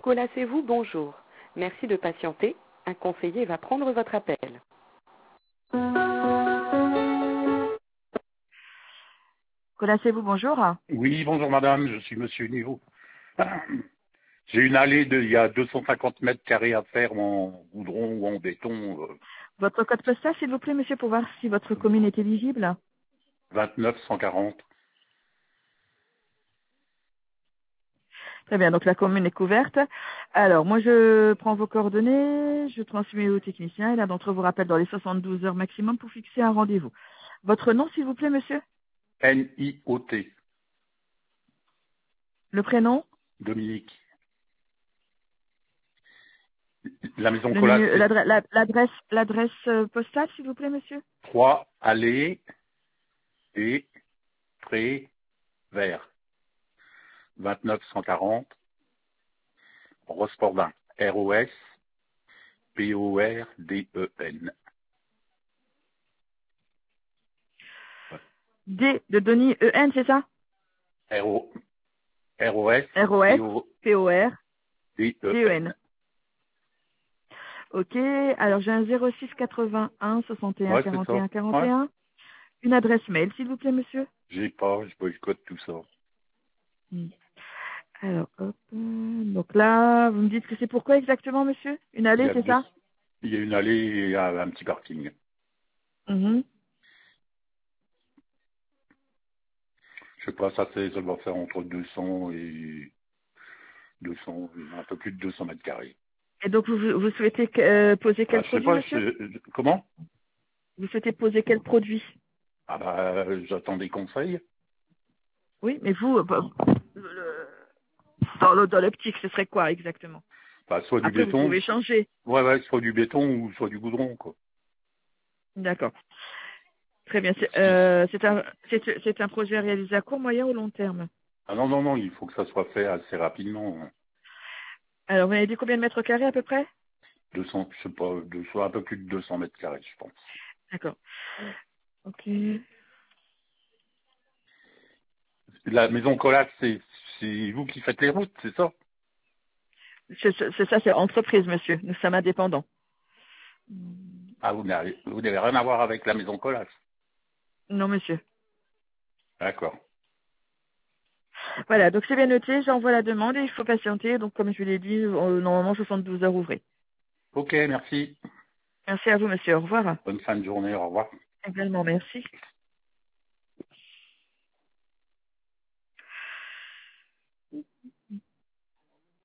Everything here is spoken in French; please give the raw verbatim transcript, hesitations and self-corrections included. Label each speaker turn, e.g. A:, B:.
A: Colacez-vous, bonjour. Merci de patienter. Un conseiller va prendre votre appel. Colacez-vous, bonjour.
B: Oui, bonjour madame, je suis monsieur Niveau. J'ai une allée de, il y a deux cent cinquante mètres carrés à faire en goudron ou en béton, euh,
A: Votre code postal, s'il vous plaît, monsieur, pour voir si votre commune est éligible.
B: vingt-neuf cent quarante.
A: Très bien, donc la commune est couverte. Alors, moi, je prends vos coordonnées, je transmets au technicien et l'un d'entre eux vous rappelle dans les soixante-douze heures maximum pour fixer un rendez-vous. Votre nom, s'il vous plaît, monsieur?
B: N I O T,
A: Le prénom?
B: Dominique. La maison
A: Le
B: Colac,
A: numéro,
B: c'est
A: l'adresse, la- l'adresse, l'adresse euh, postale, s'il vous plaît, monsieur?
B: trois allées et pré vert. vingt-neuf cent quarante, Rospordin. R O S P O R D E N.
A: D de Denis, E N, c'est ça?
B: R O R O S
A: R O S,
B: P O
A: P O R,
B: D E
A: D E N.
B: N.
A: Ok, alors j'ai un zéro six quatre-vingt-un soixante et un
B: Ouais, c'est
A: quarante et
B: ça.
A: un quarante et
B: Ouais.
A: un. Une adresse mail, s'il vous plaît, monsieur.
B: J'ai pas, je boycotte tout ça.
A: Hmm. Alors, hop. euh, Donc là, vous me dites que c'est pourquoi exactement, monsieur? Une
B: Il y
A: allée,
B: a
A: c'est
B: deux,
A: ça?
B: il y a une allée et un, un petit parking.
A: Mhm.
B: Je sais pas, ça fait, ça doit faire entre deux cents et deux cents, un peu plus de deux cents mètres carrés.
A: Et donc, vous, vous souhaitez euh, poser
B: Bah,
A: quel
B: je sais
A: produit,
B: pas,
A: monsieur?
B: je- je- comment?
A: Vous souhaitez poser quel produit?
B: Ah bah, j'attends des conseils.
A: Oui, mais vous, euh, bah, le- dans le- dans l'optique, ce serait quoi exactement?
B: Bah, soit du
A: Après, vous
B: béton,
A: pouvez changer.
B: ouais, ouais, soit du béton ou soit du goudron, quoi.
A: D'accord. Très bien. C'est
B: Si-
A: euh, c'est un, c'est c'est un projet réalisé à court, moyen ou long terme?
B: Ah non, non, non, il faut que ça soit fait assez rapidement. hein.
A: Alors, vous avez dit combien de mètres carrés à peu près?
B: deux cents, je sais pas, deux, soit un peu plus de deux cents mètres carrés, je pense.
A: D'accord. Ok.
B: La maison Colac, c'est, c'est vous qui faites les routes, c'est ça?
A: C'est c'est- c'est ça, c'est entreprise, monsieur. Nous sommes indépendants.
B: Ah, vous n'avez, vous n'avez rien à voir avec la maison Colac.
A: Non, monsieur.
B: D'accord.
A: Voilà, donc c'est bien noté, j'envoie la demande et il faut patienter. Donc, comme je l'ai dit, euh, normalement soixante-douze heures ouvrées.
B: Ok, merci.
A: Merci à vous, monsieur. Au revoir.
B: Bonne fin de journée, au revoir.
A: Également, merci.